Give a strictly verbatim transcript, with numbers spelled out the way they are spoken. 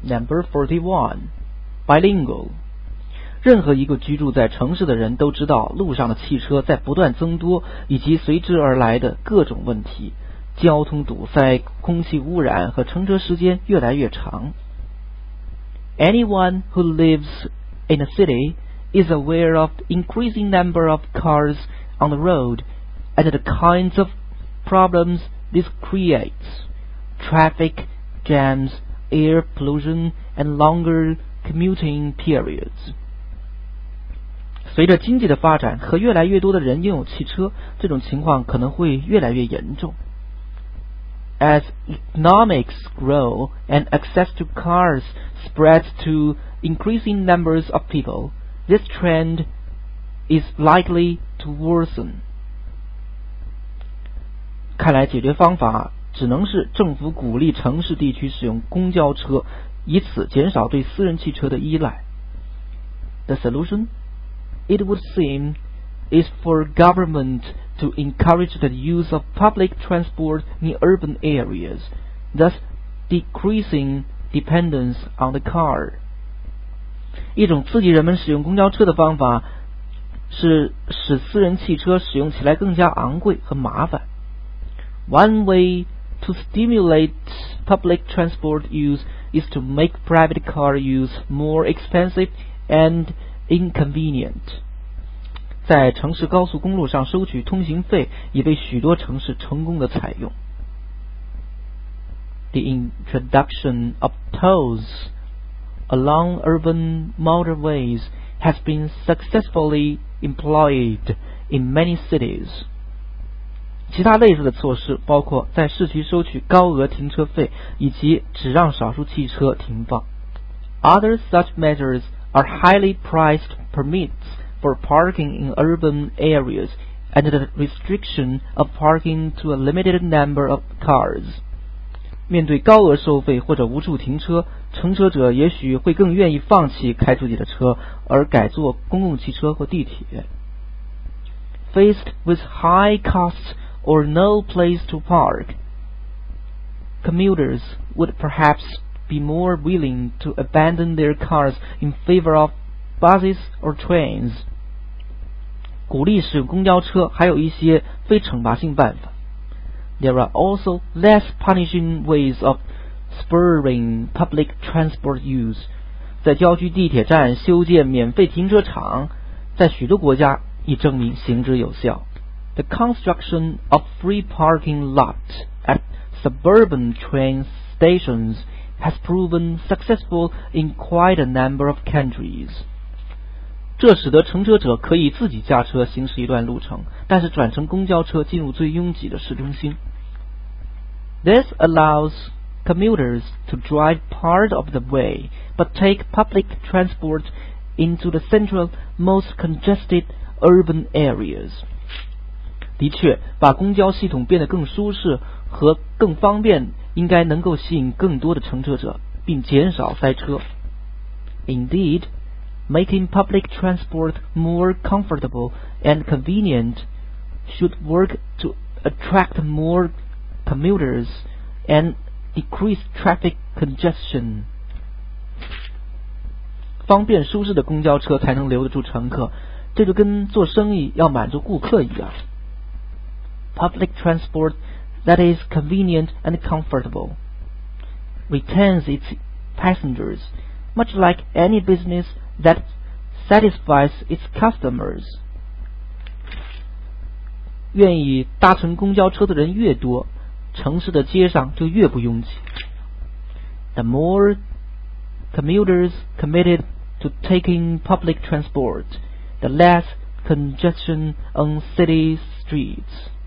Number forty-one. Bilingual. 任何一个居住在城市的人都知道路上的汽车在不断增多，以及随之而来的各种问题，交通堵塞、空气污染和乘车时间越来越长。 Anyone who lives in a city is aware of the increasing number of cars on the road and the kinds of problems this creates: traffic jams, air pollution, and longer commuting periods. 随着经济的发展和越来越多的人拥有汽车，这种情况可能会越来越严重。 As economics grow and access to cars spreads to increasing numbers of people, this trend is likely to worsen. 看来解决方法只能是政府鼓励城市地区使用公交车，以此减少对私人汽车的依赖。 The solution, it would seem, is for government to encourage the use of public transport in urban areas, thus decreasing dependence on the car. 一种刺激人们使用公交车的方法是使私人汽车使用起来更加昂贵和麻烦。 One way to stimulate public transport use is to make private car use more expensive and inconvenient. 在城市高速公路上收取通行费已被许多城市成功的采用。 The introduction of tolls along urban motorways has been successfully employed in many cities. 其他类似的措施包括在市区收取高额停车费，以及只让少数汽车停放。 Other such measures are highly priced permits for parking in urban areas and the restriction of parking to a limited number of cars. 面对高额收费或者无处停车，乘车者也许会更愿意放弃开自己的车，而改坐公共汽车或地铁。 Faced with high costs or no place to park, commuters would perhaps be more willing to abandon their cars in favor of buses or trains. 鼓励使用公交车还有一些非惩罚性办法。 There are also less punishing ways of spurring public transport use. 在郊区地铁站修建免费停车场，在许多国家已证明行之有效。 The construction of free parking lots at suburban train stations has proven successful in quite a number of countries. 这使得乘车者可以自己驾车行驶一段路程，但是转乘公交车进入最拥挤的市中心。 This allows commuters to drive part of the way, but take public transport into the central, most congested urban areas. 的确，把公交系统变得更舒适和更方便，应该能够吸引更多的乘车者，并减少塞车。 Indeed, making public transport more comfortable and convenient should work to attract more commuters and decrease traffic congestion. 方便舒适的公交车才能留得住乘客，这就跟做生意要满足顾客一样。 Public transport that is convenient and comfortable retains its passengers, much like any business that satisfies its customers. 愿意搭乘公交车的人越多，城市的街上就越不拥挤。 The more commuters committed to taking public transport, the less congestion on city streets.